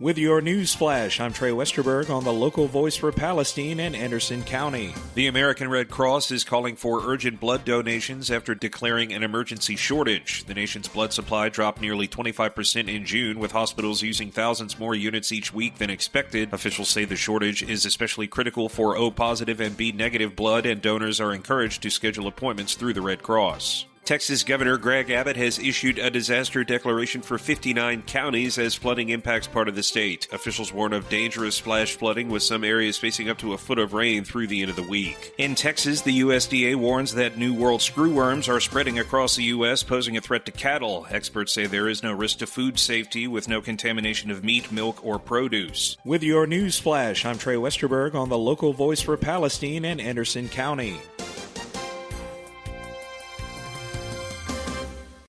With your news flash, I'm Trey Westerberg on the local voice for Palestine and Anderson County. The American Red Cross is calling for urgent blood donations after declaring an emergency shortage. The nation's blood supply dropped nearly 25% in June, with hospitals using thousands more units each week than expected. Officials say the shortage is especially critical for O-positive and B-negative blood, and donors are encouraged to schedule appointments through the Red Cross. Texas Governor Greg Abbott has issued a disaster declaration for 59 counties as flooding impacts part of the state. Officials warn of dangerous flash flooding, with some areas facing up to a foot of rain through the end of the week. In Texas, the USDA warns that New World screwworms are spreading across the U.S., posing a threat to cattle. Experts say there is no risk to food safety, with no contamination of meat, milk, or produce. With your news flash, I'm Trey Westerberg on the local voice for Palestine and Anderson County.